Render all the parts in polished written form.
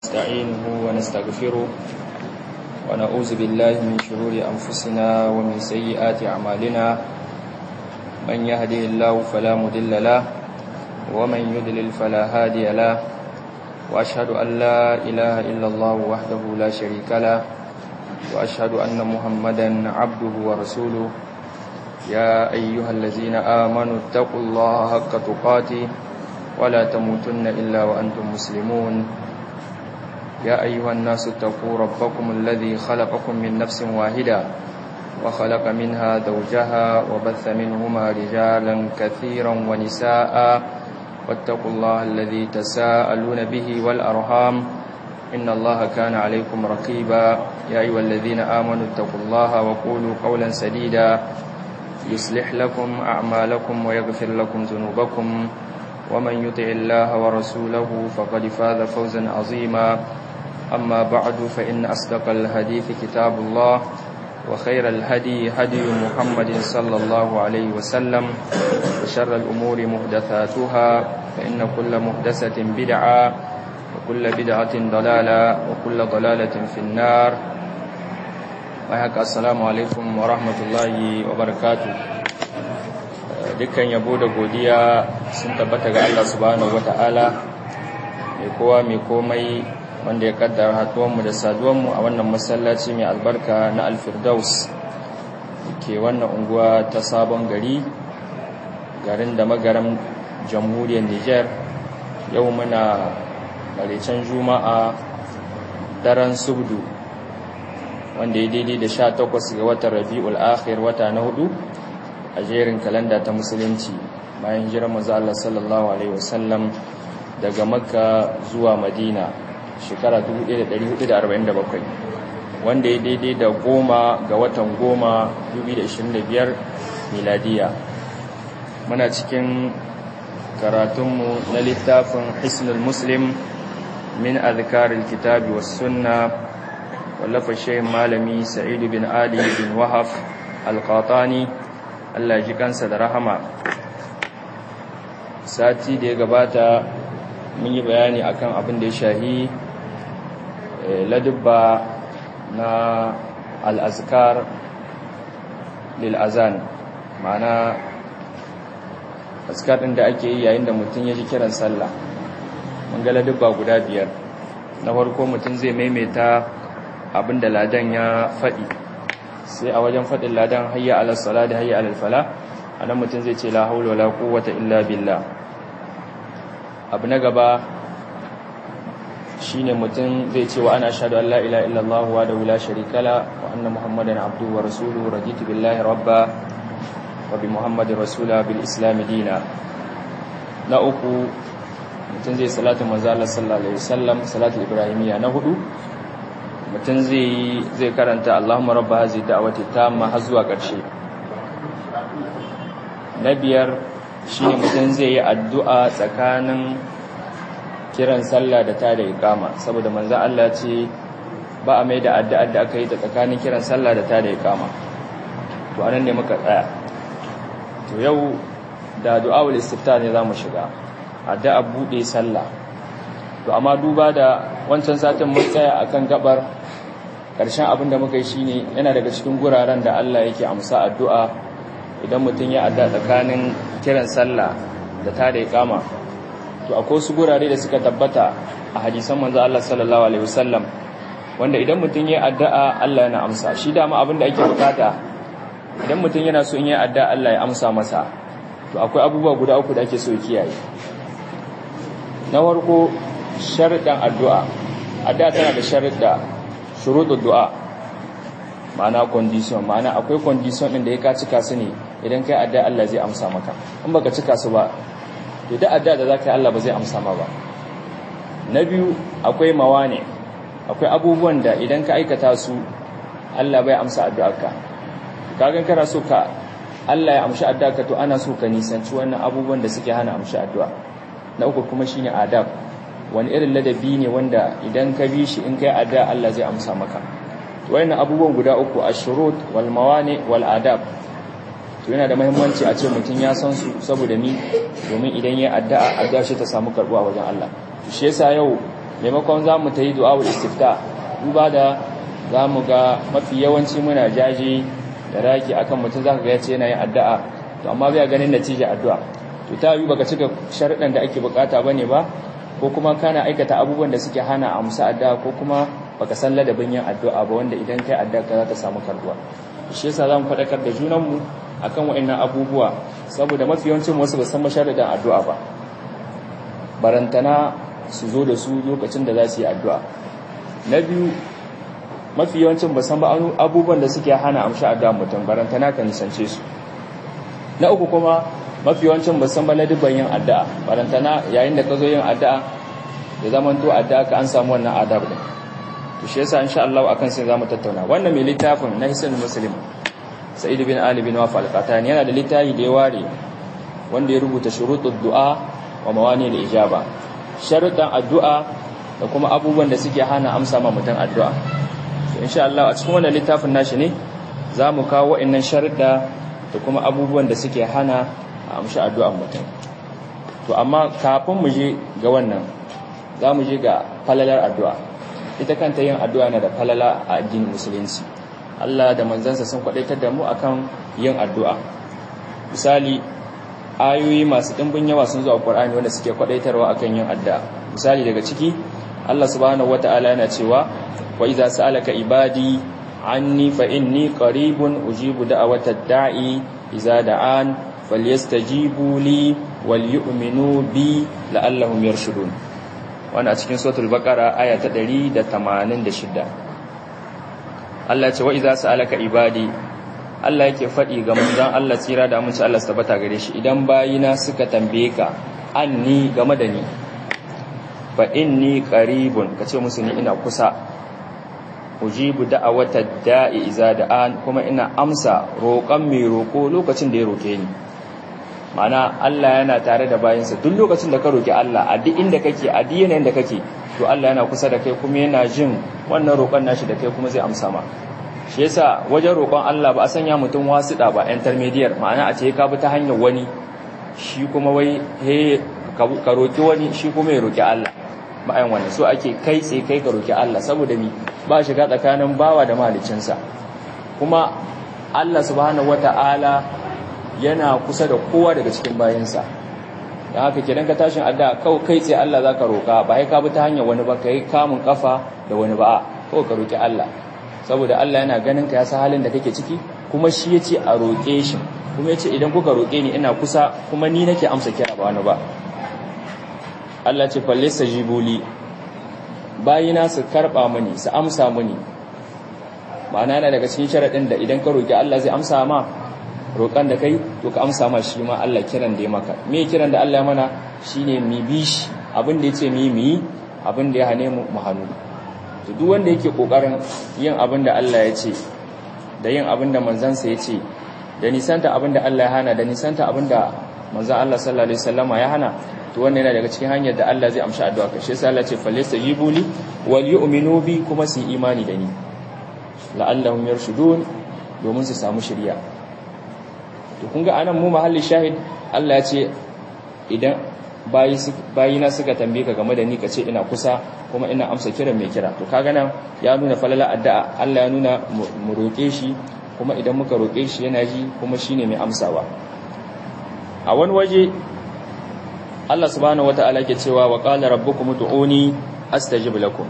نستعينه ونستغفره ونعوذ بالله من شرور أنفسنا ومن سيئات أعمالنا من يهده الله فلا مضل له ومن يضلل فلا هادي له وأشهد أن لا إله إلا الله وحده لا شريك له وأشهد أن محمدا عبده ورسوله يا أيها الذين آمنوا اتقوا الله حق تقاته ولا تموتن إلا وأنتم مسلمون يا أيها الناس اتقوا ربكم الذي خلقكم من نفس واحدة وخلق منها زوجها وبث منهما رجالا كثيرا ونساء واتقوا الله الذي تساءلون به والأرحام إن الله كان عليكم رقيبا يا أيها الذين آمنوا اتقوا الله وقولوا قولا سديدا يصلح لكم أعمالكم ويغفر لكم ذنوبكم ومن يطع الله ورسوله فقد فاز فوزا عظيما أما بعد فإن أصدق الحديث كتاب الله وخير الهدي هدي محمد صلى الله عليه وسلم وشر الأمور محدثاتها فإن كل محدثة بدعة وكل بدعة ضلالة وكل ضلالة في النار السلام عليكم ورحمة الله وبركاته. Dukkan yabo da godiya sun tabbata ga Allah subhanahu wata'ala mai kowa mai komai wanda ya kaddara haduwanmu da saduwanmu a wannan masallaci mai albarka na Al-Firdaus ke wannan unguwa ta Sabon Gari, garin da magaran jamhuriyar Niger. Yau muna maraicen Juma'a daren Subdu wanda ya daidai da 18 ga watan Rabiul Akhir, wata na 4 a jerin kalanda ta musulunci bayan hijirar manzo Allah sallallahu alaihi wasallam daga Makka zuwa Madina shekara 1447 wanda ya daidai da 10 ga watan 10 2025 miladiya. Muna cikin karatunmu na littafin Hisnul Muslim min azkaril kitabi was sunna wallafa shehin malami Sa'id bin Ali bin Wahab al-Qatani, Allah ji kansa da rahama. Sati da ya gabata mun yi bayani akan abin da ya shahi ladubba na al-azkar lil azan, ma'ana azkar din da ake yi yayin da mutum ya ji kiran sallah. Mun ga ladubba guda 5. Na farko, mutum zai maimaita abin da ladan ya faɗi, sai a wajen faɗin ladan hayya ala salati hayya ala fala, anan mutum zai ce la haula wala quwwata illa billah. Abu na gaba shine mutum zai ce wa ana ashhadu an la ilaha illallah wahdahu la sharika la wa anna muhammadan abduhu wa rasuluhu raditu billahi rabba wa bi muhammadin rasula bil islam dina. Na uku, mutum zai salatu manzo Allah sallallahu alaihi wasallam, salatu ibrahimiyya. Na hudu, mutum zai karanta Allahumma rabba hazihi da'wati tamma har zuwa ƙarshe. Na biyar shine mutum zai yi addu'a tsakanin kiran sallah da tada iqama, saboda manzo Allah ce ba a mai da addu'ar da aka yi ta tsakanin kiran sallah da tada iqama. To anan ne muka tsaya. To yau da du'aul istiftah ne zamu shiga, addu'a bude sallah. To amma duba da wancan satin mun tsaya akan gabar ƙarshen abin da muka yi shine yana daga cikin guraren da Allah yake amsa addu'a idan mutum ya adda tsakanin kiran sallah da tada iqama. To akwai su gurare da suka tabbata a hadisan manzo Allah sallallahu alaihi wasallam wanda idan mutum ya addu'a Allah yana amsa shi. Dama abin da ake bukata idan mutum yana so in ya addu'a Allah ya amsa masa, to akwai abubuwa guda 3 da ake so ya kiyaye. Na farko, sharuɗan addu'a. Addu'a tana da sharuɗa, shuruɗul du'a, ma'ana condition, ma'ana akwai condition ɗin da ya ka cika su ne idan kai addu'a Allah zai amsa maka. In baka cika su ba, to da addu'a da zaka yi Allah ba zai amsa ma ba. Na biyu, akwai mawane, akwai abubuwan da idan ka aikata su Allah bai amsa addu'arka. Kagan kana so ka Allah ya amshi addu'arka, to ana so ka nisanci wannan abubuwan da suke hana amshi addu'a. Na uku kuma shine adab, wani irin ladabi ne wanda idan ka bi shi in kai addu'a Allah zai amsa maka. To wayannan abubuwan guda 3, ash-shurut wal mawani wal adab, to yana da muhimmanci a ce mutum ya san su, saboda domin idan ya addu'a shi ta samu karbuwa wajen Allah. Shi yasa yau maimakon za mu ta yi du'a'ul istifta duba da za mu ga mafi yawanci muna jaji da raki akan mutum za ka ga ya ce yana yin addu'a to amma bai ganin natija addu'a to ta yi baka cika sharuɗan da ake bukata bane ba ko kuma kana aikata abubuwan da suke hana amsa addu'a ko kuma baka san ladabin yin addu'a ba wanda idan kai addu'a ka za ta samu karbuwa shi yasa zamu faɗakar da junanmu akan wa'annan abubuwa saboda mafi yawancin wasu ba san sharuɗan addu'a ba barantana su zo da su lokacin da za su yi addu'a na biyu mafi yawancin ba san ba abubuwan da suke hana amsa addu'a mutum barantana ka nisance su na uku kuma mafi yawancin ba san ba ladabin yin addu'a barantana yayin da ka zo yin addu'a ya zama to addu'a ka an samu wannan adab din to shi yasa insha Allah akan sai zamu tattauna wannan mai littafin na Hisnul Muslim Sa'id bin Ali bin Waf al-Qatani yana da littafi da ya ware wanda ya rubuta shurutud du'a wa mawani al-ijaba sharuɗan addu'a da kuma abubuwan da suke hana amsa ma mutum addu'a to insha Allah a cikin wannan littafin nashi ne zamu kawo wa'annan sharuɗa da kuma abubuwan da suke hana amsa addu'ar mutum to amma kafin mu je ga wannan zamu je ga falalar addu'a ita kanta yin addu'a na da falala a addinin musulunci Allah da manzansa sun kwadaitar da mu akan yin addu'a misali ayoyi masu dimbin yawa sun zo a Qur'ani wanda suke kwadaitarwa akan yin addu'a misali daga ciki Allah subhanahu wataala yana cewa wa idza sa'alaka ibadi anni fa inni qaribun ujibu da'watad da'i idza da'an falyastajibu li wal yu'minu bi la'allahum yarshudun wannan a cikin suratul baqara aya ta 186 Allah ya ce wa idza sa'alaka ibadi Allah yake faɗi ga manzon Allah tsira da aminci Allah tabbata gare shi idan bayina suka tambaye ka anni game da ni fa inni qaribun kace musu ni ina kusa ujibu da'awatad da'i iza da'an kuma ina amsa roƙon mai roƙo lokacin da ya roke ni ma'ana Allah yana tare da bayinsa duk lokacin da ka roki Allah a duk inda kake a duk yanayin da kake to Allah yana kusa da kai kuma yana jin wannan roƙon nashi da kai kuma zai amsa ma shi yasa wajen roƙon Allah ba a sanya mutum wasiɗa ba intermediate ma'ana a ce ka bi ta hanyar wani shi kuma wai ka roki wani shi kuma ya roki Allah bayan wannan so ake kai tsaye kai ka roki Allah saboda mi ba shiga tsakanin bawa da mahaliccinsa kuma Allah subhanahu wata'ala yana kusa da kowa daga cikin bayinsa dan haka kidan ka tashin addu'a kai tsaye Allah zaka roka ba kai ka bi ta hanyar wani ba kai kamun kafa da wani ba ko ka roki Allah saboda Allah yana ganin ka ya san halin da kake ciki kuma shi yace a roke shi kuma yace idan kuka roke ni ina kusa kuma ni nake amsa kira ba wani ba Allah ce fallisa jibuli bayina su karba mani su amsa mani ma'ana yana daga cikin sharadin da idan ka roki Allah zai amsa ma roƙan da kai to ka amsa ma shi ma Allah kiran da ya maka me kiran da Allah ya mana shine mi bi shi abin da yace mi yi abin da ya hane mu hannu to duk wanda yake kokarin yin abin da Allah ya ce da yin abin da manzansa ya ce da nisanta abin da Allah ya hana da nisanta abin da manzon Allah sallallahu alaihi wasallama ya hana to wannan yana daga cikin hanyar da Allah zai amsa addu'a ka shi sai Allah ce falyastajibu li wal yu'minu bi kuma su imani da ni la'allahum yarshudun domin su samu shiriya to kun ga anan mu mahalli shahid Allah ya ce idan bayina suka tambaye ka game da ni kace ina kusa kuma ina amsa kiran mai kira to kaga nan ya nuna falala addu'a Allah ya nuna mu roke shi kuma idan muka roke shi yana ji kuma shine mai amsawa a wani waje Allah subhanahu wata'ala ke cewa wa qala rabbukum ud'uni astajib lakum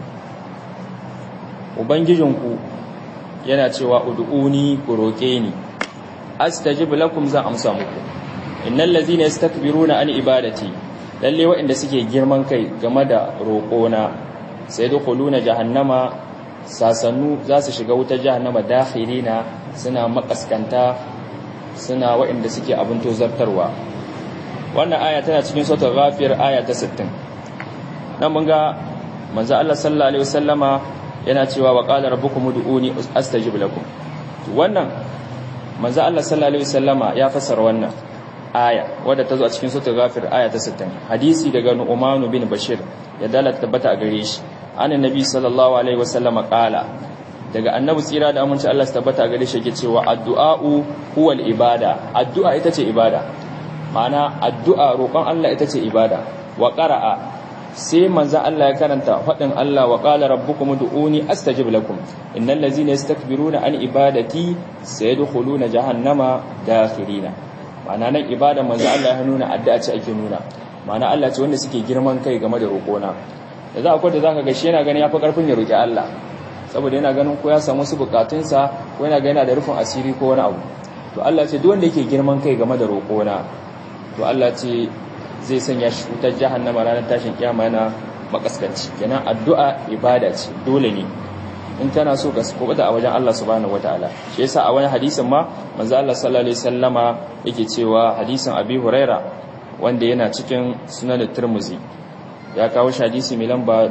ubangijinku yana cewa ud'uni ku roke ni astajib lakum za amsa muku innal ladzina yastakbiruna an ibadati lalle waɗanda suke girman kai game da roƙona sai dukhuluna jahannama sasannu za su shiga wutar jahannama dakhirina suna makaskanta suna waɗanda suke abin tozartarwa wannan aya tana cikin suratul ghafir aya ta 60 nan mun ga manzo Allah sallallahu alaihi wasallama yana cewa wa qala rabbukum ud'uni astajib lakum wannan manzo Allah sallallahu alaihi wasallama ya fassara wannan aya wadda ta zo a cikin suratul ghafir aya ta 60 hadisi daga Nu'man bin Bashir ya dalata tabbata a gare shi annabi sallallahu alaihi wasallama qala daga annabi tsira da aminci Allah su tabbata a gare shi yake cewa addu'a'u huwal ibada addu'a ita ce ibada ma'ana addu'a roƙon Allah ita ce ibada wa qara'a sai manzo Allah ya karanta fadin Allah wa qala rabbukum ud'uni astajib lakum innal ladzina yastakbiruna an ibadati sayadkhuluna jahannama dakhirina. ma'ana nan ibada manzo Allah ya nuna addu'a ce ake nuna, ma'ana Allah ce wanda suke girman kai game da roƙona. da za akwai da zaka ga shi yana gani yafi karfin ya roki Allah saboda yana ganin ko ya samu su bukatunsa ko yana ga yana da rufin asiri ko wani abu. to Allah ce duk wanda yake girman kai game da roƙona to Allah ce zai sanya shi wutar jahannama ranar tashin kiyama yana makaskanci. kenan addu'a ibada ce, dole ne in kana so ka kubuta a wajen Allah subhanahu wataala. shi yasa a wani hadisin ma manzo Allah sallallahu alaihi wasallama yake cewa, hadisin Abi Huraira wanda yana cikin Sunan Tirmidhi, ya kawo shi hadisi mai lamba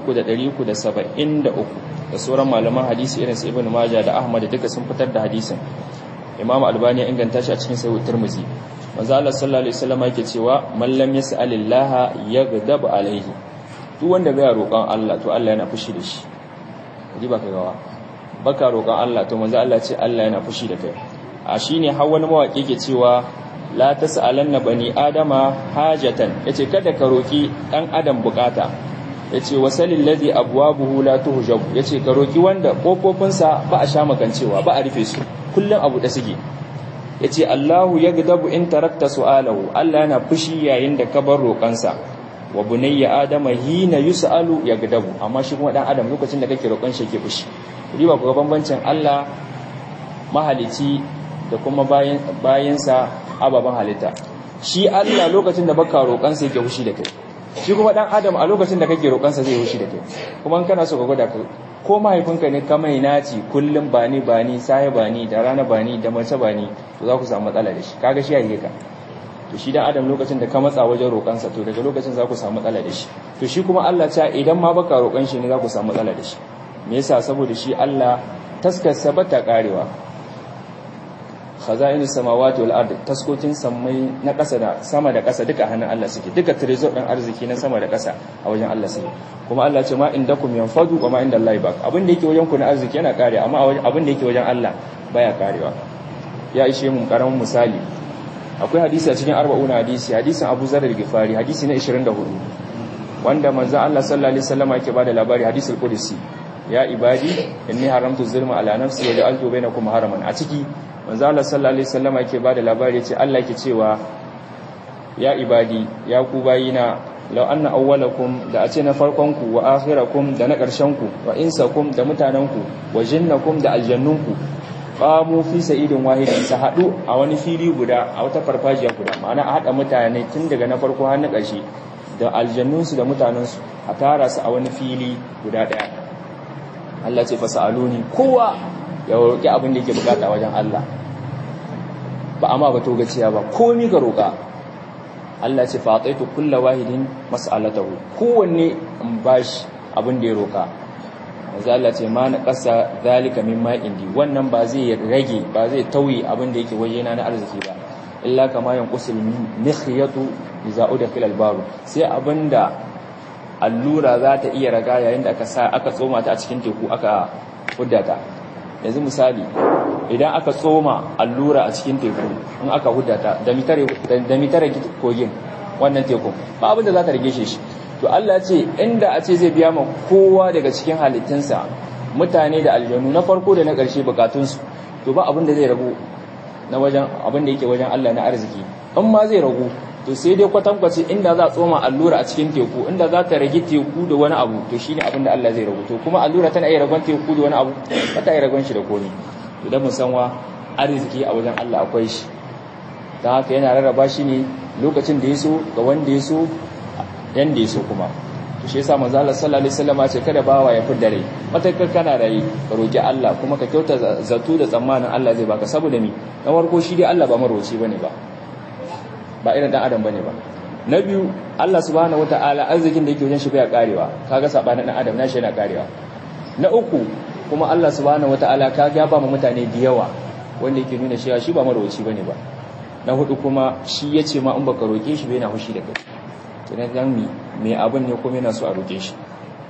3373 da sauran malaman hadisi irin su Ibn Majah da Ahmad duka sun fitar da hadisin. Imam Albani ya inganta shi a cikin Sahih Tirmidhi. manzo Allah sallallahu alaihi wasallam yake cewa man lam yas'alillaha yaghdab alaihi, duk wanda bai roƙon Allah to Allah yana fushi da shi. kaji baka gawa baka roƙon Allah to manzo Allah ce Allah yana fushi da kai. a shine har wani mawaki yake cewa la tas'alanna bani adama hajatan, yace kada ka roki dan adam bukata, yace wasalil ladhi abwabuhu la tuhjab, yace ka roki wanda kofofinsa ba a sha makancewa ba a rufe su kullun abu da suke. yace Allahu yagdabu in tarakta su'alahu, Allah yana fushi yayin da ka bar roƙansa. wa bunayya adama hina yus'alu yagdabu, amma shi kuma dan adam lokacin da kake roƙon shi yake fushi. riba ku ga bambancin Allah mahalici da kuma bayansa ababan halitta. shi Allah lokacin da baka roƙansa yake fushi da kai, shi kuma dan adam a lokacin da kake roƙansa zai fushi da kai. kuma in kana so ka gwada ka ko mahaifinka ne ka mai naci kullum bani sai bani da rana bani da mace bani, to za ku samu matsala da shi. kaga shi yayi ka to shi dan adam lokacin da ka matsa wajen roƙansa to daga lokacin za ku samu matsala da shi. to shi kuma Allah ta idan ma baka roƙan shi ne za ku samu matsala da shi. me yasa? saboda shi Allah taskarsa bata karewa. khaza'inus samawati wal ard, taskokin samai na ƙasa da sama da ƙasa duka hannun Allah suke, duka trezor din arziki na sama da ƙasa a wajen Allah suke. kuma Allah ce ma indakum yanfadu wa ma indallahi baq, abin da yake wajen ku na arziki yana kare, amma abin da yake wajen Allah baya karewa. ya ishe mu karamin misali, akwai hadisi a cikin 40 hadisi, hadisin Abu Zar al-Ghifari, hadisi na 24, wanda manzon Allah sallallahu alaihi wasallam yake bada labari, hadisul qudsi, ya ibadi inni haramtu zulma ala nafsi wa ja'altu bainakum haraman. a ciki manzo Allah sallallahu alaihi wasallam yake bada labari, yace Allah yake cewa ya ibadi, ya ku bayina, law anna awwalakum, da a ce na farkon ku, wa akhirakum, da na ƙarshen ku, wa insakum, da mutanen ku, wa jinnakum, da aljannun ku, qamu fi sa'idin wahidin, sa hadu a wani fili guda, a wata farfajiya guda, ma'ana a hada mutane tun daga na farko har na ƙarshe, da aljannun su da mutanen su, a tara su a wani fili guda daya. Allah ce fasaluni, kowa ya roki abin da yake bukata wajen Allah, ba amma ba togaciya ba, komi ka roka. Allah ce fataitu kullu wahidin mas'alatahu, kowanne in bashi abin da ya roka. manzo Allah ce ma na qasa zalika mimma indi, wannan ba zai rage ba zai tauyi abin da yake wajena na arziki ba, illa kama yanqusul mikhyatu idza udkhila al-baru, sai abinda allura za ta iya raga yayin da aka tsoma ta a cikin teku aka huddata. yanzu misali, idan aka tsoma allura a cikin teku in aka huddata da mitare kogin wannan tekun, ba abinda za ta rage shi. to Allah ce inda a ce zai biya ma kowa daga cikin halittunsa, mutane da aljanu, na farko da na ƙarshe bukatunsu, to ba abinda zai ragu na wajen abinda yake wajen Allah na arziki. in ma zai ragu to sai dai kwatankwace inda za a tsoma allura a cikin teku, inda za ta rage teku da wani abu, to shine abinda Allah zai ragu. to kuma allura tana iya ragon teku da wani abu, ba ta iya ragon shi da komai. to da musanwa arziki a wajen Allah akwai shi, don haka yana rarraba shi ne lokacin da ya so ga wanda ya so yanda ya so kuma. to shi yasa manzo Allah sallallahu alaihi wasallam ya ce kada bawa ya fidda rai, matakar kana rai ka roki Allah, kuma ka kyauta zato da tsammanin Allah zai baka. saboda ni na farko shi dai Allah ba maroci bane ba irin dan adam bane ba. na biyu, Allah subhanahu wataala arzikin da yake wajen shi baya karewa, kaga sabanin dan adam nashi yana karewa. na uku kuma Allah subhanahu wataala kaga ya ba mu mutane da yawa, wanda yake nuna cewa shi ba maroci bane ba. na hudu kuma shi yace ma in baka roke shi bai na hushi da kai, kenan dan me abin ne kuma yana so a roke shi.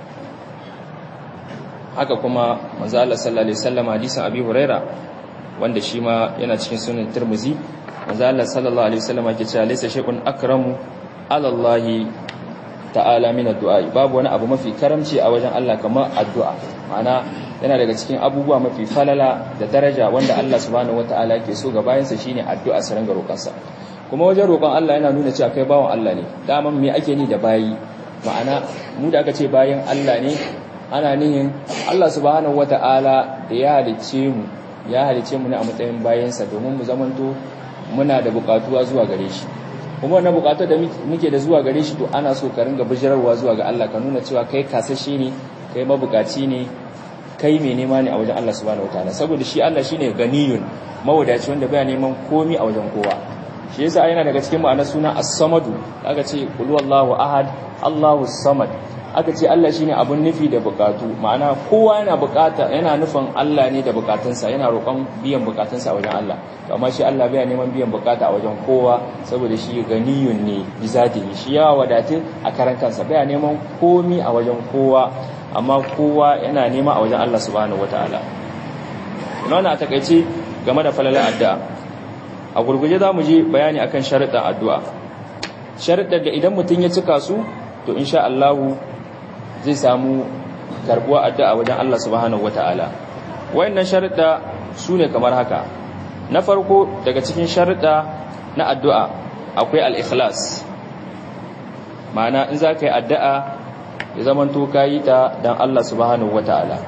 haka kuma manzo Allah sallallahu alaihi wasallam hadisin Abi Huraira wanda shi ma yana cikin sunan Tirmidhi, manzo Allah sallallahu alaihi wasallam yake cewa laysa shay'un akramu ala Allah ta'ala min addu'a babu wani abu mafi karamci a wajen Allah kamar addu'a ma'ana yana daga cikin abubuwa mafi falala da daraja wanda Allah subhanahu wataala yake so ga bayansa shine addu'a su ranga roƙonsa kuma wajen roƙon Allah yana nuna cewa kai bawan Allah ne daman me ake ni da bayi ma'ana mu da aka ce bayan Allah ne ana nihin Allah subhanahu wataala da ya halice mu ne a matsayin bayansa domin mu zamanto muna da buƙatuwa zuwa gare shi kuma wannan buƙatar da muke da zuwa gare shi to ana so ka ringa bijirarwa zuwa ga Allah ka nuna cewa kai kasashe ne kai mabukaci ne kai mai nema ne a wajen Allah subhanahu wataala saboda shi Allah shine ganiyun mawadaci wanda baya neman komi a wajen kowa shi yasa yana daga cikin ma'anar suna as-samadu aka ce qul huwallahu ahad Allahu samad aka ce Allah shine abun nufi da bukatu ma'ana kowa yana bukata yana nufin Allah ne da bukatunsa yana roƙon biyan bukatunsa a wajen Allah to amma shi Allah baya neman biyan bukata a wajen kowa saboda shi ganiyun ne bizatihi shi ya wadatu a karan kansa baya neman komi a wajen kowa amma kowa yana nema a wajen Allah subhanahu wataala wannan a takeice game da falalar addu'a a gurguje zamu je bayani akan sharuɗan addu'a sharuɗan da idan mutum ya cika su to insha Allah zai samu karbuwa addu'a wajen Allah subhanahu wataala wayannan sharuɗa sune kamar haka na farko daga cikin sharuɗa na addu'a akwai al-ikhlas ma'ana in za ka yi addu'a ya zamanto kayi ta dan Allah subhanahu wataala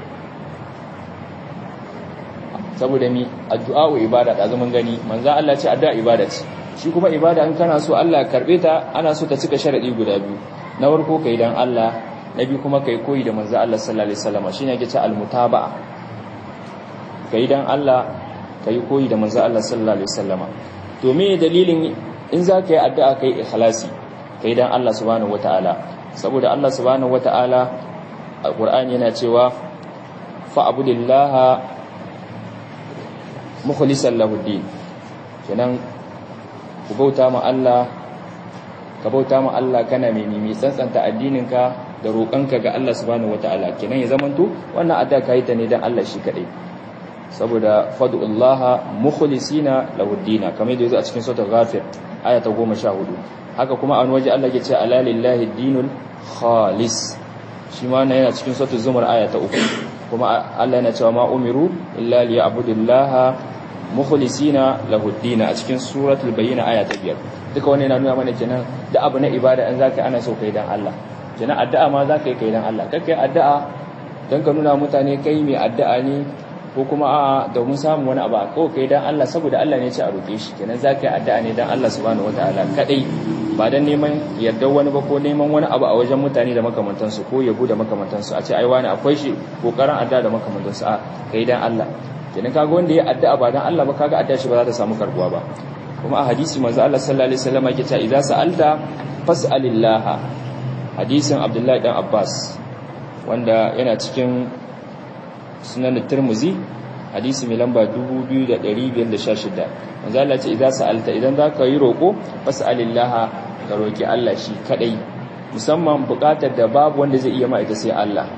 saboda mi addu'a wa ibada da zaman gani manzo Allah ce addu'a ibada ce shi kuma ibada in kana so Allah ya karbe ta ana so ta cika sharadi guda biyu na farko kai dan Allah na biyu kuma kai koyi da manzo Allah sallallahu alaihi wasallam shine yake ce al-mutaba'a kai dan Allah kai koyi da manzo Allah sallallahu alaihi wasallam to me dalilin in za ka yi addu'a kai ikhlasi kai dan Allah subhanahu wataala saboda Allah subhanahu wataala alqur'ani yana cewa fa'budillaha mukhlishan lahu din kenan ku bauta ma Allah ka bauta ma Allah kana mai tsantsanta addininka da roƙonka ga Allah subhanahu wataala kenan ya zamanto wannan addu'a kai ta ne dan Allah shi kadai saboda fad'ullaha mukhlisina lahu din kamar yadda yazo a cikin suratul ghafir aya ta 14 haka kuma an waje Allah ya ce ala lillahi dinul khalis shi ma yana cikin suratul zumar aya ta 3 kuma Allah yana cewa ma umiru illa liya'budullaha mukhlisina lahu ad-din a cikin suratul bayyina aya ta 5 duka wannan yana nuna mana kenan da abu na ibada an zaka ana so kai dan Allah kenan addu'a ma zaka yi kai dan Allah kai addu'a dan ka nuna mutane kai mai addu'a ne ko kuma a'a domin samun wani abu ko kai dan Allah saboda Allah ne ya ce a roke shi kenan zaka yi addu'a ne dan Allah subhanahu wataala kadai ba dan neman yardar wani ba ko neman wani abu a wajen mutane da makamantansu ko yabo da makamantansu a ce ai wani akwai shi kokarin addu'a da makamantansu a kai dan Allah kenan kaga wanda ya addu'a ba dan Allah ba kaga addu'a shi ba za ta samu karbuwa ba kuma a hadisi manzo Allah sallallahu alaihi wasallam yake cewa idza sa'alta fas'alillah hadisin Abdullahi dan Abbas wanda yana cikin sunan Tirmidhi hadisi mai lamba 2516 manzo Allah ce idza sa'alta idan zaka yi roko fas'alillah ka roki Allah shi kadai musamman bukatar da babu wanda zai iya ma ita sai Allah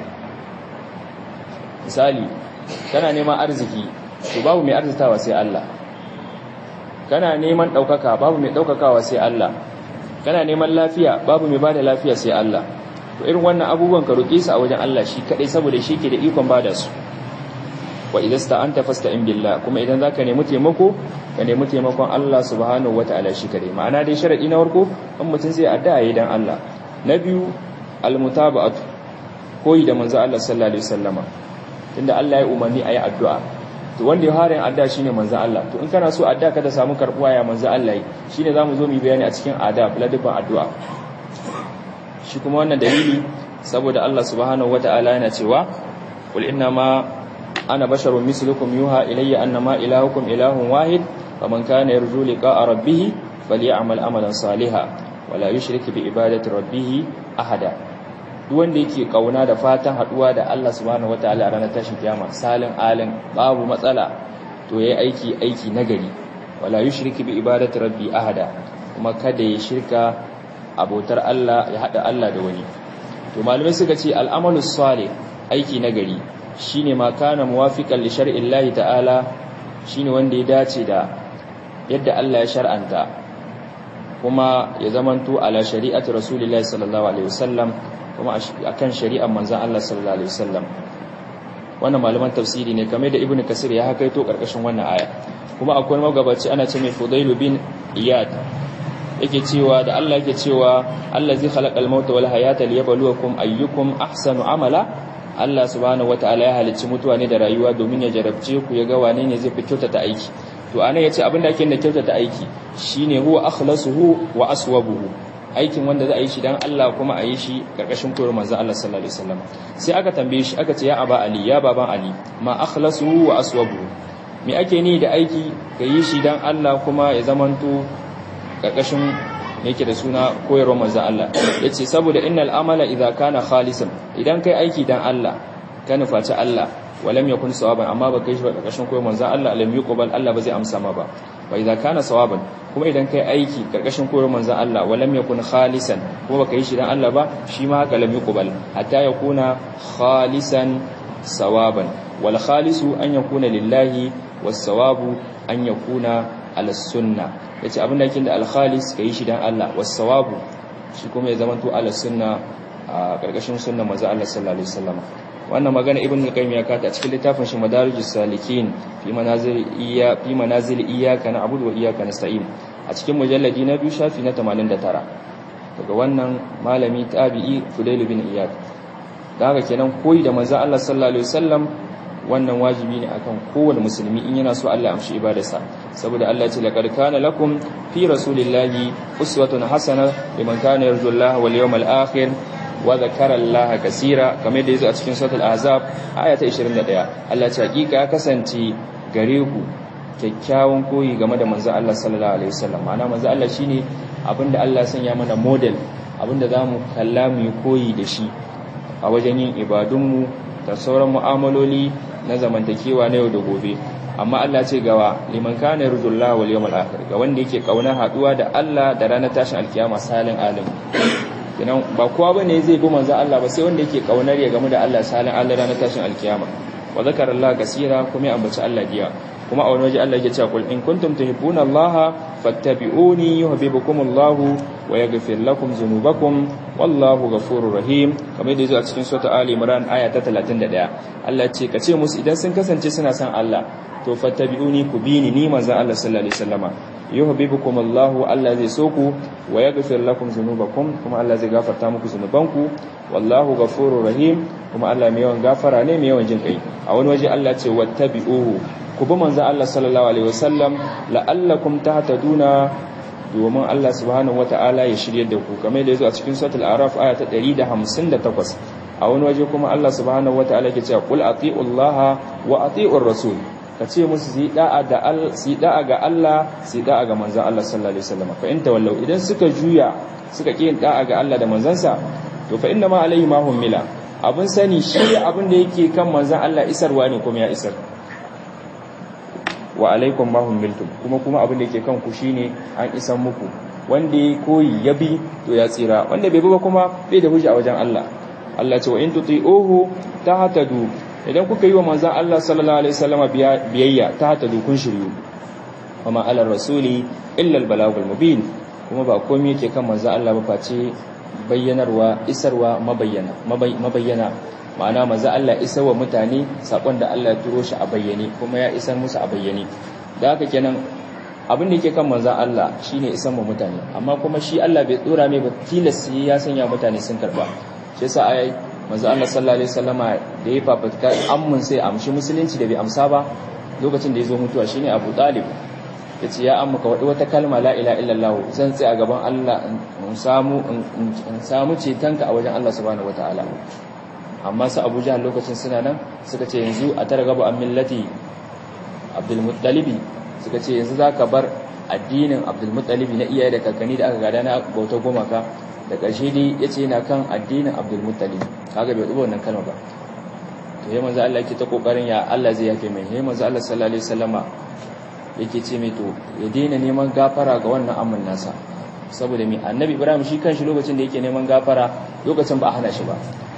misali kana neman arziki to babu mai arzitawa sai Allah kana neman daukaka babu mai daukakawa sai Allah kana neman lafiya babu mai bada lafiya sai Allah to irin wannan abubuwan ka roki su a wajen Allah shi kadai saboda shi ke da ikon bada su wa idasta'anta fasta'in billah kuma idan zaka nemi taimako ka nemi taimakon Allah subhanahu wataala shi kadai ma'ana dai sharadi na farko kan mutun zai addu'a yayin dan Allah na biyu almutaba'atu koyi da manzo Allah sallallahu alaihi wasallama tunda Allah ya umarni ayi addu'a to wanda ya harin addu'a shine manzo Allah to in kana so addu'a ka da samu karbuwa ya manzo Allah shine zamu zo mu bayani a cikin adab ladabin addu'a shi kuma wannan dalili saboda Allah subhanahu wataala yana cewa qul inna ma ana basharun mislukum yuha ilayya annama ilahukum ilahun wahid faman kana yarju liqa'a rabbih falyamal amalan salihan wala yushrik bi ibadati rabbih ahada duk wanda yake kauna da fatan haduwa da Allah subhanahu wataala a ranar tashin kiyama salin alin babu matsala to yayi aiki nagari wala yushrik bi ibadati rabbih ahada kuma kada ya shirka abotar Allah ya hada Allah da wani to malume suka ce al'amalus salih aiki nagari shine ma kana muwafiqan li shar'i Allah ta'ala shine wanda ya dace da yadda Allah ya shar'anta kuma ya zamanto ala shari'ati rasulillahi sallallahu alaihi wasallam, kuma akan shari'ar manzon Allah sallallahu alaihi wasallam. Wannan malaman tafsiri ne kamar da Ibn Kasir ya hakaito karkashin wannan aya. Kuma akwai magabaci ana ce mai Fudayl bin Iyad yake cewa da Allah yake cewa allazi khalaqal mauta wal hayata liyabluwakum ayyukum ahsanu amala. Allah subhanahu wataala ya halicci mutuwa ne da rayuwa domin ya jarabce ku ya ga wane ne zai fi kyautata aiki. To anan yace abin da ake da kyautata aiki shine huwa akhlasuhu wa aswabuhu, aikin wanda za a yi shi dan Allah kuma a yi shi karkashin koyar manzo Allah sallallahu alaihi wasallam. Sai aka tambaye shi aka ce ya aba ali, ya baban ali, ma akhlasuhu wa aswabuhu, me ake ni da aiki ka yi shi dan Allah kuma ya zamanto karkashin yake da suna koyarwar manzo Allah. Yace saboda innal amala idza kana khalisan, idan kai aiki dan Allah ka nufaci Allah walam yakun sawaban, amma ba kai shi ba karkashin koyar manzo Allah, lam yuqbal, Allah ba zai amsa ma ba. Wa idza kana sawaban, kuma idan kai aiki karkashin koyar manzo Allah walam yakun khalisan, kuma baka yi shi dan Allah ba, shi ma haka lam yuqbal, hatta yakuna khalisan sawaban. Wal khalisu an yakuna lillahi was sawabu an yakuna ala sunna. Yace abin da yake da al khalis kai shi dan Allah, was sawabu shi kuma ya zama to ala sunna, a karkashin sunnar manzo Allah sallallahu alaihi wasallam. Wannan magana Ibn al-Qayyim ya kata a cikin littafin shi Madarijus Salikin fi manazil iyyaka na'budu wa iyyaka nasta'in, a cikin mujalladi na 2 shafi na 89, daga wannan malami tabi'i Fudayl bin Iyad. Da haka kenan koyi da manzo Allah sallallahu alaihi wasallam wannan wajibi ne akan kowane musulmi in yana so Allah ya amshi ibadarsa, saboda Allah ya ce laqad kana lakum fi rasulillahi uswatun hasana liman kana yarjullaha wal yawmal akhir wa zakara Allah kaseera, kamar da yazo a cikin suratul ahzab aya ta 21. Allah ya ce hakika ya kasance gare ku kyakkyawan koyi game da manzo Allah sallallahu alaihi wasallam. Ma'ana manzo Allah shine abinda Allah ya sanya mana model, abinda zamu kalla mu koyi da shi a wajen yin ibadunmu da sauran mu'amaloli na zamantakewa na yau da gobe. Amma Allah ce gawa liman kana yarjullaha wal yawmal akhir, ga wanda yake kauna haduwa da Allah da ranar tashin alkiyama salin alim. Kenan ba kowa bane zai bi manzo Allah ba, sai wanda yake kaunar ya gamu da Allah salin Allah ranar tashin alkiyama. Wa zakara Allah kaseera, kuma ya ambaci Allah diya. Kuma a wani waje Allah yake cewa qul in kuntum tuhibbuna Allah fattabi'uni yuhibbukumullahu wa yaghfir lakum dhunubakum wallahu ghafurur rahim, kamar da yazo a cikin sura Ali Imran aya ta 31. Allah ya ce kace musu idan sun kasance suna son Allah to fattabi'uni, ku bi ni manzon Allah sallallahu alaihi wasallama, yuhibbukumullahu, Allah zai so ku, wa yaghfir lakum dhunubakum, kuma Allah zai gafarta muku zunubanku, wallahu ghafurur rahim, kuma Allah mai yawan gafara ne mai yawan jin kai. A wani waje Allah ce wattabi'uhu, ku bi manzon Allah sallallahu alaihi wasallam la'allakum tahtaduna, domin Allah subhanahu wataala ya shiryar da ku, kamar da yazo a cikin suratul araf aya ta 158. A wani waje kuma Allah subhanahu wataala yake cewa qul atiullaha wa atiur rasul, kace musu su da'a ga Allah, su da'a ga manzon Allah sallallahu alaihi wasallam. Fa in tawallau, idan suka juya suka ki da'a ga Allah da manzansa, to fa inna ma alaihi ma humila, abun sani shi abin da yake kan manzon Allah isarwa ne kuma ya isar, wa alaikum ma humiltum, kuma abin da yake kan ku shine an isan muku. Wanda ya koyi ya bi to ya tsira, wanda bai bi ba kuma bai da hujja a wajen Allah. Allah ce wa in tuti'uhu tahtadu, idan kuka yi wa manzon Allah sallallahu alaihi wasallam biyayya tahtadu, kun shiryu. Kuma ala rasuli illa al-balagul mubin, kuma ba komai yake kan manzon Allah ba face bayyanarwa, isarwa, mabayyana. Ma'ana manzon Allah isar wa mutane sakon da Allah ya turo shi a bayyane, kuma ya isar musu a bayyane. Da haka kenan abin da yake kan manzon Allah shine isar wa mutane, amma kuma shi Allah bai tsora mai ba, tilas ya sanya mutane sun karba. Shi yasa ai manzon Allah sallallahu alaihi wasallama da ya fafutka ammun sai amshi musulunci da bai amsa ba lokacin da ya zo mutuwa shine Abu Talib. Yace ya amma ka wadi wata kalma la ilaha illallah, zan tsaya a gaban Allah in samu cetonka a wajen Allah subhanahu wataala. Amma su Abu Jahl lokacin suna nan suka ce yanzu a targaba an millati Abdul Muttalib, suka ce yanzu zaka bar addinin Abdul Muttalib na iyaye da kakanni da aka gada na bauta gumaka. Da ƙarshe dai yace yana kan addinin Abdul Muttalib, kaga bai dubo wannan kalma ba. To yayin manzo Allah yake ta kokarin ya Allah zai yafe mai, yayin manzo Allah sallallahu alaihi wasallama yake ce mai to ya daina neman gafara ga wannan amman nasa, saboda mai annabi Ibrahim shi kanshi lokacin da yake neman gafara lokacin ba a hana shi ba.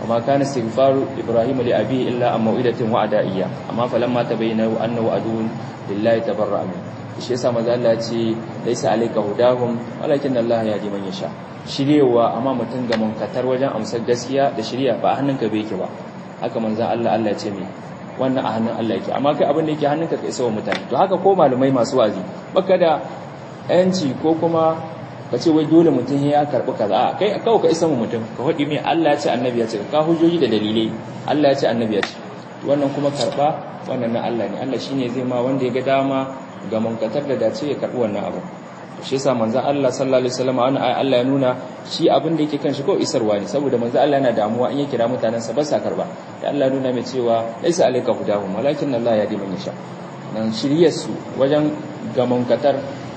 وما كان استغفار إبراهيم لأبيه إلا عن موعدة وعدا إياه أما فلما تبين أنه عدو لله تبرأ منه shi yasa manzo Allah ya ce laisa alayka hudahum walakin Allah yahdi man yasha shiryewa amma mutun ga munkatar wajen amsar gaskiya da shiriya ba a hannunka bai yake ba haka manzo Allah ya ce me wannan a hannun Allah yake amma kai abin da yake hannunka ka isa wa mutane to haka ko malumai masu wazi baka da yanci ko kuma ka ce wai dole mutum ya karɓi kaza kai kawai ka isa mu mutum ka faɗi mai Allah ya ce annabi ya ce ka hujjoji da dalilai Allah ya ce annabi ya ce wannan kuma karɓa wannan na Allah ne Allah shine zai ma wanda ya ga dama ga munkatar da dace ya karɓi wannan abu shi yasa manzon Allah sallallahu alaihi wasallam wannan ayi Allah ya nuna shi abin da yake kan shi ko isarwa ne saboda manzon Allah yana damuwa in ya kira mutanen sa ba sa karba da Allah ya nuna mai cewa laisa alayka hudahum walakin Allah yahdi man yasha nan shiryar su wajen ga munkatar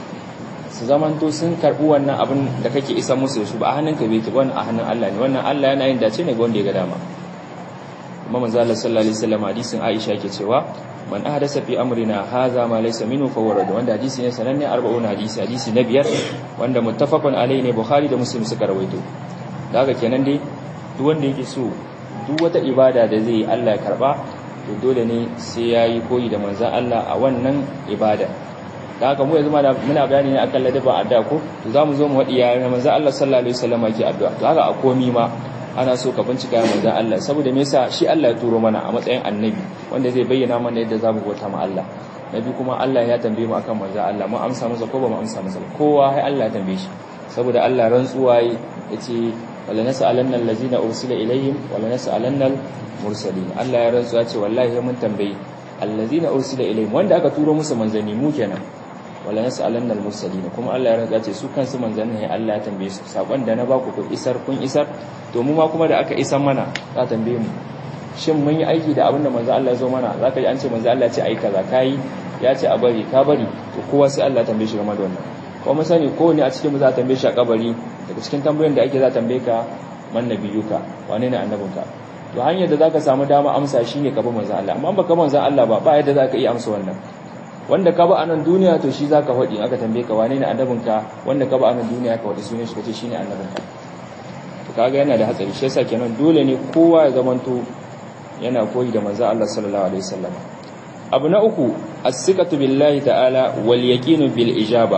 su zamanto sun karbi wannan abin da kake isa musu da su ba a hannunka bai ki wannan a hannun Allah ne wannan Allah yana yin dace ne ga wanda ya ga dama kuma manzo Allah sallallahu alaihi wasallam hadisin Aisha yake cewa man ahdasa fi amrina hadha ma laysa minhu fa warad wanda hadisi ne sananne 40 hadisi na biyar wanda muttafaqun alaihi ne Bukhari da Muslim suka rawaito daga kenan dai duk wanda yake so duk wata ibada da zai Allah ya karba to dole ne sai yayi koyi da manzon Allah a wannan ibada da haka mu yanzu muna bayani ne akan ladabin addu'a ko to zamu zo mu wadi ya manzo Allah sallallahu alaihi wasallam yake addu'a to haka a komi ma ana so ka bincika manzo Allah saboda me yasa shi Allah ya turo mana a matsayin annabi wanda zai bayyana mana yadda zamu bauta ma Allah nabi kuma Allah ya tambaye mu akan manzo Allah mu amsa masa ko ba mu amsa masa kowa sai Allah ya tambaye shi saboda Allah rantsuwa yace wala nas'alanna allazina ursila ilaihim wala nas'alanna al-mursalin Allah ya rantsuwa ce wallahi mun tambaye allazina ursila ilaihim wanda aka turo musu manzanni mu kenan wala nas'alanna al-mursalin kuma Allah ya rantsa ce su kansu manzannin ne Allah ya tambaye su sakon da na baku kun isar to mu ma kuma da aka isar mana za tambaye mu shin mun yi aiki da abin da manzo Allah ya zo mana zaka ji an ce manzo Allah ya ce ai kaza kai ya ce a bari ka bari to kowa sai Allah ya tambaye shi game da wannan kuma sani ko ne a cikin mu za ta tambaye shi a kabari daga cikin tambayoyin da ake za ta tambaye ka man nabiyuka wane ne annabinka to hanyar da zaka samu dama amsa shine ka bi manzo Allah amma baka manzo Allah ba yadda zaka iya amsa wannan wanda ka ba a nan duniya to shi zaka faɗi aka tambaye ka wane ne annabinka wanda ka ba a nan duniya ka faɗi sunan shi kace shine annabinka to kaga yana da hatsari shi yasa kenan dole ne kowa ya zamanto yana koyi da manzo Allah sallallahu alaihi wasallam abu na uku as-siqatu billahi ta'ala wal yaqinu bil ijaba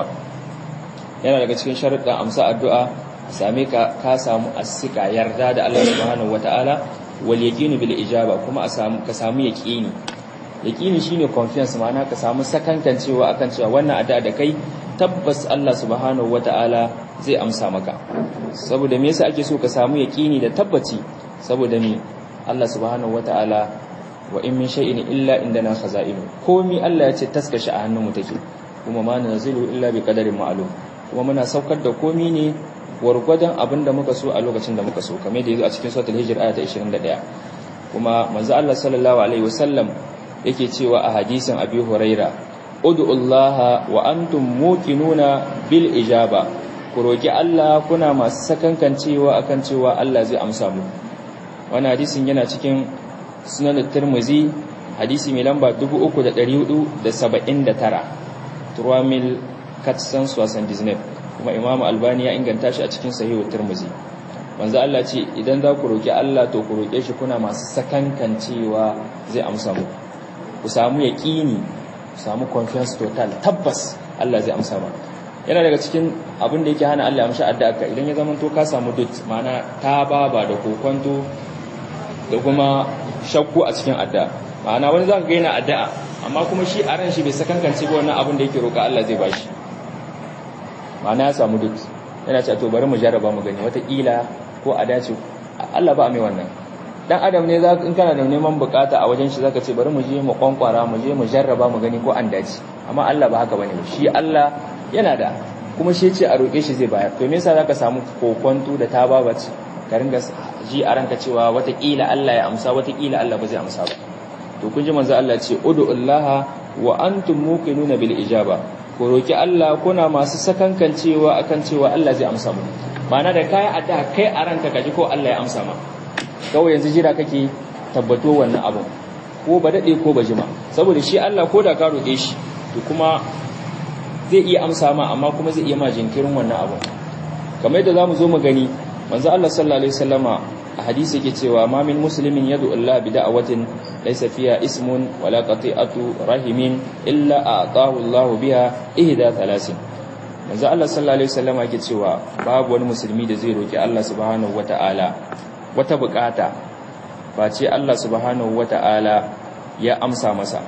yana daga cikin sharuɗin amsa addu'a same ka samu as-siqa yarda da Allah subhanahu wataala wal yaqinu bil ijaba kuma ka samu yaqini yaqini shine confiance ma'ana ka samu sakankancewa akan cewa wannan addu'a da kai tabbas Allah subhanahu wataala zai amsa maka saboda me yasa ake so ka samu yaqini da tabbaci saboda me Allah subhanahu wataala wa in min shay'in illa indana khaza'inu komi Allah ya ce taskashi a hannunmu take kuma ma nazilu illa bi qadarin ma'lum kuma muna saukar da komi ne gwargwadon abinda muka so a lokacin da muka so kamar da yazo a cikin suratul hijr aya ta 21 kuma manzo Allah sallallahu alaihi wasallam yake cewa a hadisin Abi Huraira ud'ullaha wa antum muqinuna bil ijaba ku roki Allah kuna masu sakankancewa akan cewa Allah zai amsa mu wannan hadisin yana cikin sunan Tirmidhi hadisi mai lamba 3479 turamil katsan suwasan disney kuma Imam Albani ya inganta shi a cikin Sahih Tirmidhi manzo Allah ce idan za ku roki Allah to ku roke shi kuna masu sakankancewa zai amsa mu ku samu yaqini ku samu confiance total tabbas Allah zai amsa mu yana daga cikin abin da yake hana Allah ya amsa addu'a ka idan ya zama to ka samu dut ma'ana ta baba da kokonto da kuma shakku a cikin addu'a ma'ana wani zaka ga yana addu'a amma kuma shi a ran shi bai sakankance ba wannan abin da yake roka Allah zai bashi ma'ana ya samu dut yana cewa to bari mu jarraba mu gani wata kila ko a dace Allah ba mai wannan dan adam ne in kana da neman bukata a wajen shi zaka ce bari mu je mu kwankwara mu je mu jarraba mu gani ko an dace amma Allah ba haka bane shi Allah yana da kuma shi ce a roke shi zai bayar to me yasa zaka samu kokonto da tababaci ka ringa ji a ranka cewa wata kila Allah ya amsa wata kila Allah ba zai amsa ba to kun ji manzo Allah ce ud'ullaha wa antum muqinuna bil ijaba ku roki Allah kuna masu sakankancewa akan cewa Allah zai amsa mu ma'ana da kai addu'a kai a ranka kaji ko Allah ya amsa ma kawai yanzu jira kake tabbato wannan abu ko ba dade ko ba jima saboda shi Allah ko da ka roke shi to kuma zai iya amsa ma amma kuma zai iya ma jinkirin wannan abu kamar yadda zamu zo mu gani manzo Allah sallallahu alaihi wasallama hadisi yake cewa ma min muslimin yad'u Allah bi da'watin laysa fiha ismun wala qati'atu rahimin illa a'tahu Allah biha ihda thalasin. Manzo Allah sallallahu alaihi wasallam yake cewa babu wani musulmi da zai roki Allah subhanahu wata'ala wata bukata face Allah subhanahu wata'ala ya amsa masa.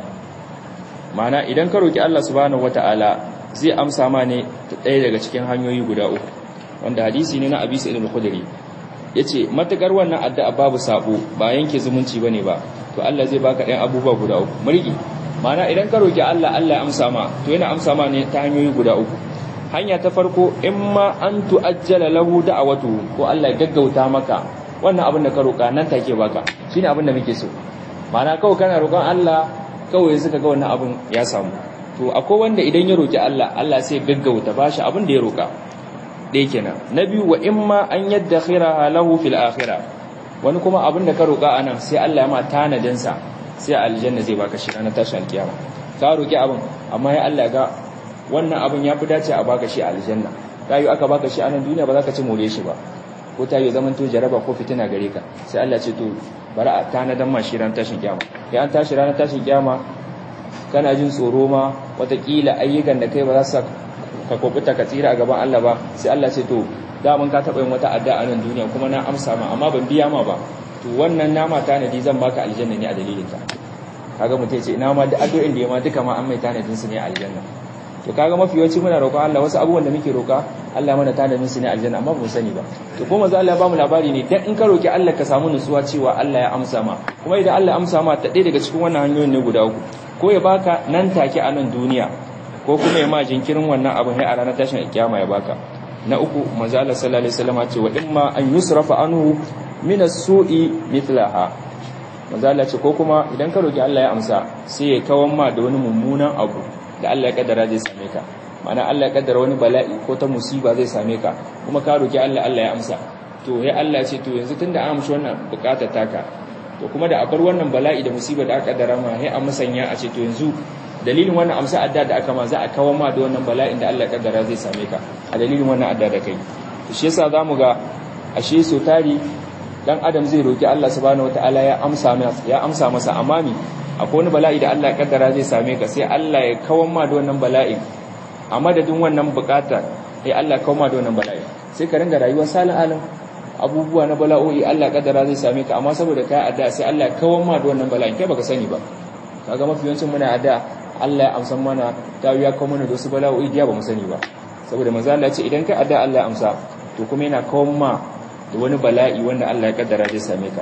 Ma'ana idan ka roki Allah subhanahu wata'ala zai amsa ma ne ɗaya daga cikin hanyoyi guda uku, wanda hadisi ne na Abi Sa'id al-Khudri. Yace matakar wannan addu'a babu sabo ba yanke zumunci bane ba, to Allah zai baka ɗayan abubuwa guda uku. Murgi ma'ana idan ka roki Allah, Allah ya amsa ma, to yana amsa ma ne ta hanyoyi guda uku. Hanya ta farko, imma an tu'ajjala lahu da'awatu, ko Allah ya gaggauta maka wannan abin da ka roka nan take baka. Shine abin da muke so. Ma'ana kawai kana roƙon Allah, kawai suka ga wannan abin ya samu. To akwai wanda idan ya roki Allah, Allah sai gaggauta bashi abin da ya roka. Dai kenan. Na biyu, wa imma an yaddakhiraha lahu fil akhirah. Wani kuma abin da ka roka anan sai Allah ya ma tanadin sa, sai aljanna zai baka shi ranar tashin alkiyama. Ka roki abin amma ya Allah ga wannan abin ya fi dace a baka shi a aljanna. Tayi aka baka shi a nan duniya ba za ka ci more shi ba. Ko tayi zaman to jaraba ko fitina gare ka. Sai Allah ce to bari a tanadan ma shi ranar tashin kiyama. Ya an tashi ranar tashin kiyama kana jin tsoro ma watakila ayyukan da kai ba za su ka kokuta ka tsira a gaban Allah ba, sai Allah ce to da mun ka taba yin wata addu'a a nan duniya kuma na amsa ma amma ban biya ma ba, to wannan nama tanadi zan baka aljanna ne a dalilin ta. Kaga mutai ce ina ma da addu'o'in da ya ma duka ma an mai tanadin su ne a aljanna. To kaga mafi yawanci muna roƙon Allah wasu abubuwan da muke roƙa Allah mana tanadin su ne a aljanna amma ba mu sani ba. To kuma manzo Allah ya ba mu labari ne dan in ka roki Allah ka samu nutsuwa cewa Allah ya amsa ma, kuma idan Allah ya amsa ma ta ɗaya daga cikin wannan hanyoyin ne guda uku, ko ya baka nan take a nan duniya, ko kuma ya ma jinkirin wannan abu sai a ranar tashin kiyama ya baka. Na uku, manzo Allah sallallahu alaihi wasallam ce wa imma an yusrafa anhu min as-su'i mithlaha. Manzo Allah ce ko kuma idan ka roki Allah ya amsa sai ya kawan ma da wani mummunan abu da Allah ya kaddara zai same ka. Ma'ana Allah ya kaddara wani bala'i ko ta musiba zai same ka, kuma ka roki Allah, Allah ya amsa. To ya Allah ce to yanzu tunda an amshi wannan bukatar taka, to kuma da abar wannan bala'i da musiba da aka kaddara ma sai a musanya a ce to yanzu dalilin wannan amsa adda da aka ma za a kawo ma da wannan bala'in da Allah ya kaddara zai same ka a dalilin wannan adda da kai. To shi yasa zamu ga ashe so tari dan adam zai roki Allah subhanahu wataala ya amsa masa amami. Akwai wani bala'i da Allah ya kaddara zai same ka, sai Allah ya kawo ma da wannan bala'in a madadin wannan bukata, sai Allah ya kawo ma da wannan bala'in, sai ka ringa rayuwar salin alim, abubuwa na bala'o'i Allah ya kaddara zai same ka, amma saboda kai adda sai Allah ya kawo ma da wannan bala'in kai baka sani ba. Kaga mafi yawancin muna adda Allah ya amsa mana, ta ya kawo mana da wasu bala'o'i da ba mu sani ba, saboda manzo Allah ya ce idan kai adda Allah ya amsa, to kuma yana kawo ma da wani bala'i wanda Allah ya kaddara zai same ka.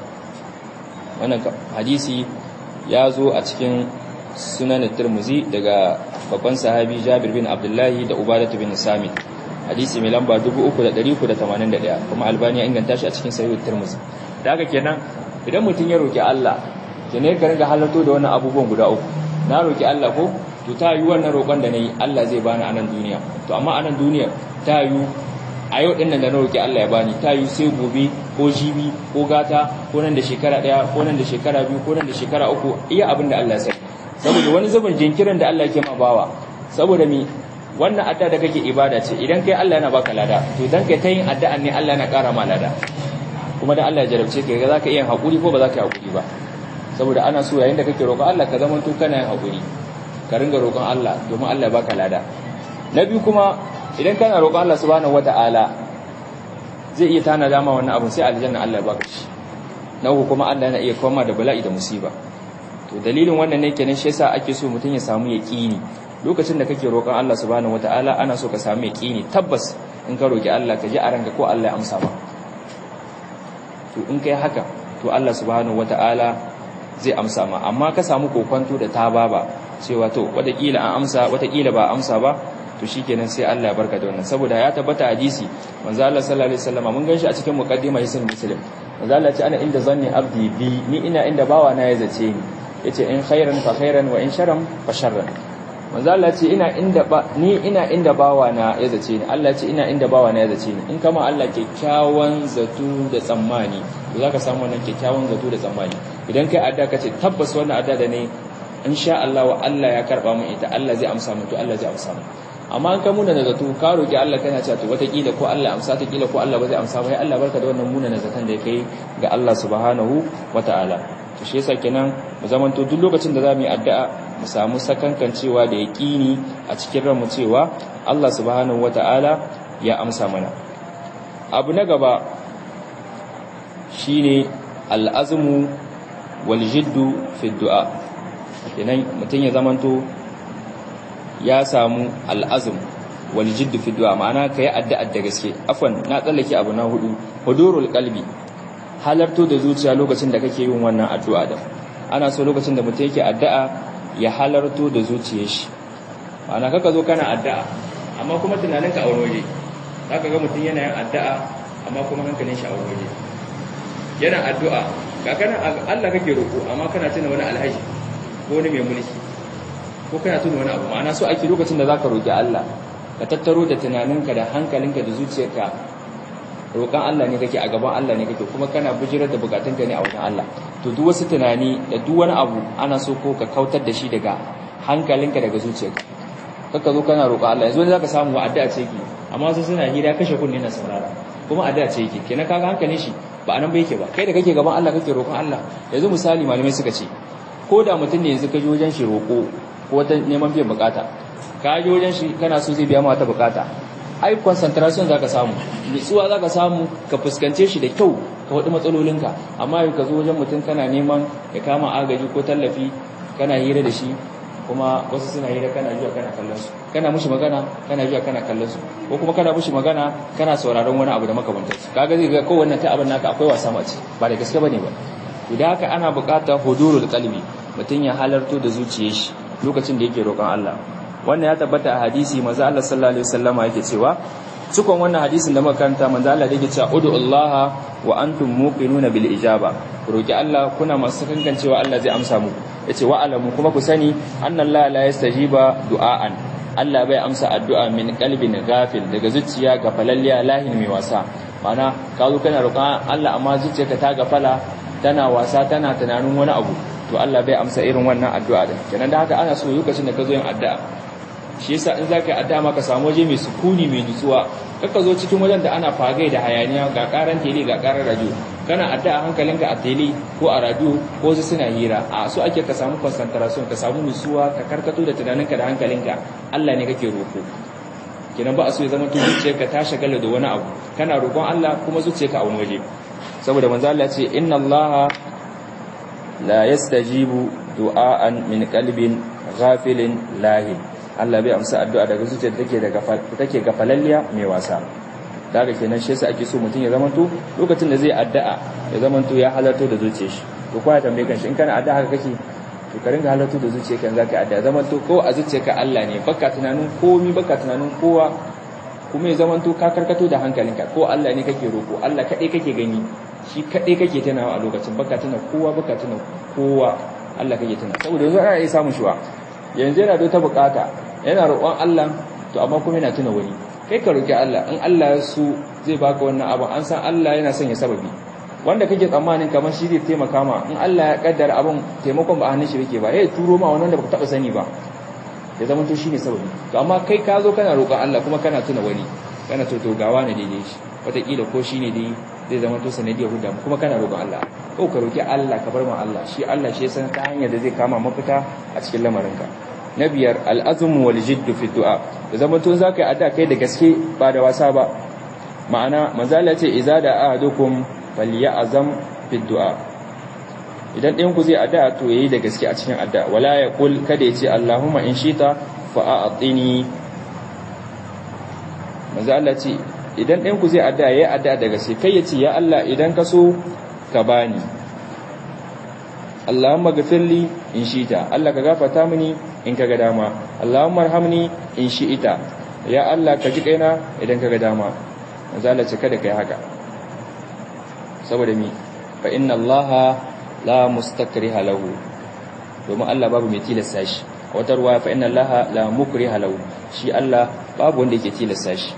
Wannan hadisi ya zo a cikin sunan Tirmidhi daga babban sahabi Jabir bin Abdullah da Ubadah bin Samit, hadisi mai lamba 3381, kuma Albani ya inganta shi a cikin Sahih Tirmidhi. Da haka kenan idan mutum ya roki Allah, kenan ka ringa halarto da wannan abubuwan guda uku. Na roki Allah ko to ta yi wannan roƙon da nayi Allah zai bani a nan duniya, to amma a nan duniya ta yi a yau din nan da na roki Allah ya bani, ta yi sai gobe ko jibi ko gata ko nan da shekara daya ko nan da shekara biyu ko nan da shekara uku, iya abin da Allah ya sani. Saboda wani zubin jinkirin da Allah yake ma bawa, saboda mi wannan adda da kake ibada ce, idan kai Allah yana baka lada, to idan kai ta yin addu'an ne Allah yana ƙara ma lada, kuma da Allah ya jarabce ka ga zaka iya hakuri ko ba zaka yi hakuri ba. Saboda ana so yayin da kake roƙon Allah ka zama to kana yin hakuri, ka ringa roƙon Allah domin Allah ya baka lada. Na biyu kuma idan kana roƙon Allah subhanahu wata'ala zai iya tana dama wannan abun, sai aljanna Allah ya baka shi. Na uku kuma Allah yana iya koma da bala'i da musiba. To dalilin wannan ne kenan shi yasa ake so mutum ya samu yaqini lokacin da kake roƙon Allah subhanahu wata'ala, ana so ka samu yaqini tabbas in ka roƙi Allah ka ji a ranka ko Allah ya amsa ba. To in kai haka to Allah subhanahu wata'ala zai amsa ma, amma ka samu kokonto da tababa cewa to watakila an amsa watakila ba amsa ba, to shikenan sai Allah ya barka da wannan. Saboda ya tabbata hadisi manzo Allah sallallahu alaihi wasallam mun ganshi a cikin muqaddimah hisan muslim, manzo Allah ya ce ana inda zanni abdi bi, ni ina inda bawa na ya zace ni, yace in khairan fa khairan wa in sharran fa sharran. Manzo Allah ya ce ina inda bawa na ya zace ni, Allah ya ce ina inda bawa na ya zace ni. In kama Allah kyakkyawan zato da tsammani, to zaka samu wannan kyakkyawan zato da tsammani. Idan kai adda kace tabbas wannan adda da ne insha Allah wa Allah ya karba mu ita, Allah zai amsa mu, to Allah zai amsa mu. amma an ka muna na zato ka roki Allah kana cewa to wataƙila ko Allah amsa ta kila ko Allah ba zai amsa ba ya Allah barka da wannan muna na zaton da kai ga Allah subhanahu wataala to shi yasa kenan mu zamanto duk lokacin da zamu yi addu'a mu samu sakankancewa da yaqini a cikin ranmu cewa Allah subhanahu wataala ya amsa mana. Abu na gaba shine al'azmu wal jiddu fi du'a, kenan mutum ya zamanto ya samu al'azm wal jiddu fi du'a, ma'ana kai addu'a da gaske. Afwan, na tsallake abu na hudu, hudurul qalbi, halarto da zuciya lokacin da kake yin wannan addu'a da ana so lokacin da mutum yake addu'a ya halarto da zuciyar shi, ma'ana kaka zo kana addu'a amma kuma tunaninka a wani waje. Zaka ga mutum yana yin addu'a amma kuma hankalin shi a wani waje, yana addu'a ga kana Allah kake roƙo amma kana tuna wani alhaji ko wani mai mulki ko kana tuna wani abu. Ma'ana so ake lokacin da zaka roƙi Allah ka tattaro da tunaninka da hankalinka da zuciyarka, roƙon Allah ne kake, a gaban Allah ne kake, kuma kana bijirar da bukatunka ne a wajen Allah. To duk wasu tunani da duk wani abu ana so ko ka kautar da shi daga hankalinka daga zuciyarka. Kaka zo kana roƙon Allah, yanzu ne zaka samu wa addu'a ce ki, amma wasu suna hira kashe kunne na saurara, kuma addu'a ce yake, kenan kaga hankalin shi ba anan ba yake ba. Kai da kake gaban Allah kake roƙon Allah. Yanzu misali malamai suka ce ko da mutum ne yanzu ka je wajen shi roƙo ko ta neman biyan bukata, ka je wajen shi kana so zai biya ma wata bukata, ai concentration zaka samu, nutsuwa zaka samu, ka fuskance shi da kyau, ka wadi matsalolinka. Amma yau ka zo wajen mutum kana neman ya kama agaji ko tallafi, kana hira da shi, kuma wasu suna hira kana jiya kana kallon su, kana mushi magana kana jiya kana kallon su, ko kuma kana mushi magana kana sauraron wani abu da makamantar su. Kaga zai ga kowanne ta abin naka akwai wasa mace, ba da gaske bane ba. Idan haka ana buƙatar hudurul qalbi, mutum ya halarto da zuciyar shi lokacin da yake roƙon Allah. Wannan ya tabbata a hadisi, manzo Allah sallallahu alaihi wasallama yake cewa, cikon wannan hadisin da muka karanta, manzo Allah yake cewa ud'ullaha wa antum muqinuna bil ijaba, roki Allah kuna masu kankancewa Allah zai amsa muku. Yace wa alamu, kuma ku sani annallaha la yastajiba du'aan, Allah bai amsa addu'a min qalbin ghafil, daga zuciya gafalalliya lahin mai wasa. Mana ka zo kana roƙon Allah amma zuciyarka ta gafala, tana wasa, tana tunanin wani abu, to Allah bai amsa irin wannan addu'a din. Kenan da haka ana so lokacin da ka zo yin addu'a, shi yasa in zaka yi addu'a ma ka samu waje mai sukuni mai nutsuwa, kaka zo cikin wajen da ana fagai da hayaniya, ga karan tele ga karan radio, kana addu'a hankalinka a tele ko a radio ko su suna hira. A so ake ka samu concentration, ka samu nutsuwa, ka karkato da tunaninka da hankalinka, Allah ne kake roƙo. Kenan ba a so ya zama to zuciyarka ta shagala da wani abu, kana roƙon Allah kuma zuciyarka a wani waje. Saboda manzo Allah ya ce inna Allah la yastajibu du'aan min qalbin ghafilin lahin, Allah bai amsa addu'a daga zuciyar da take gafalalliya mai wasa. Daga kenan shi yasa ake so mutum ya zamanto lokacin da zai addu'a ya zamanto ya halarto da zuciyar shi. To kowa tambaye kanshi, in kana addu'a haka kake, to ka ringa halarto da zuciyar kan zaka addu'a, zamanto ko a zuciyarka Allah ne, baka tunanin komai, baka tunanin kowa, kuma ya zamanto ka karkato da hankalinka, ko Allah ne kake roko, Allah kadai kake gani, shi kadai kake tunawa a lokacin, baka tuna kowa, baka tuna kowa, Allah kake tuna. Saboda yanzu ana iya samun shuwa, yanzu yana da ta bukata, yana roƙon Allah, to amma kuma yana tuna wani. Kai ka roƙi Allah, in Allah ya so zai baka wannan abu, an san Allah yana sanya sababi, wanda kake tsammanin kamar shi zai taimaka ma, in Allah ya kaddara abin taimakon ba a hannun shi yake ba, ya turo ma wannan da baka taba sani ba, ya zama to shine sababi. To amma kai ka zo kana roƙon Allah kuma kana tuna wani, kana to gawa ne daidai shi, wataƙila ko shine dai zai zama to sanadiyar huda, kuma kana roƙon Allah. Ko ka roƙi Allah, ka bar ma Allah, shi Allah shi ya san ta hanyar da zai kama mafita a cikin lamarinka. Na biyar, al'azmu wal jiddu fi du'a, da zaman to zaka yi addu'a kai da gaske ba da wasa ba. Ma'ana manzala ce iza da ahadukum falyazam fi du'a, idan ɗayan ku zai addu'a to yayi da gaske a cikin addu'a, wala yaqul, kada ya ce Allahumma in shita fa a'tini. Manzala ce idan ɗayan ku zai addu'a yayi addu'a da gaske, kai ya ce ya Allah idan ka so ka bani, Allahumma ghafirli in shita, Allah ka gafarta mini in kaga dama, Allahumma arhamni in shi'ita, ya Allah ka ji kaina idan kaga dama. Manzala ce kada kai haka, saboda mi fa inna Allah la mustakriha lahu, domin Allah babu mai tilasta shi. Wata ruwa fa inna Allah la mukriha lahu, shi Allah babu wanda yake tilasta shi.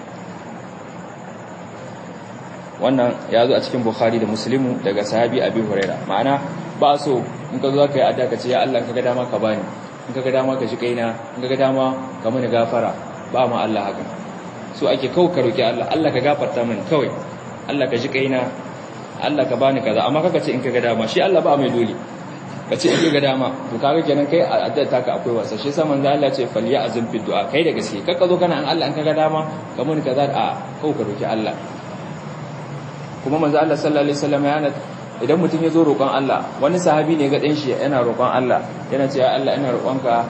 Wannan ya zo a cikin Bukhari da Muslimu daga sahabi Abi Huraira. Ma'ana ba so in ka zo ka yi addu'a ka ce ya Allah kaga dama ka bani, in kaga dama ka ji kaina, in kaga dama ka mini gafara, ba ma Allah haka so ake kawai ka roki Allah Allah ka gafarta min kawai Allah ka ji kaina Allah ka bani kaza amma kaka ce in ka ga dama shi Allah ba mai dole ka ce in ka ga dama to kaga kenan kai addu'a taka akwai wasa shi yasa manzo Allah ce falya azim fi du'a kai da gaske kaka zo kana an Allah in ka ga dama ka mun kaza a kawai ka roki Allah kuma manzo Allah sallallahu alaihi wasallam yana idan mutum ya zo roƙon Allah wani sahabi ne ga dan shi yana roƙon Allah yana cewa Allah ina roƙonka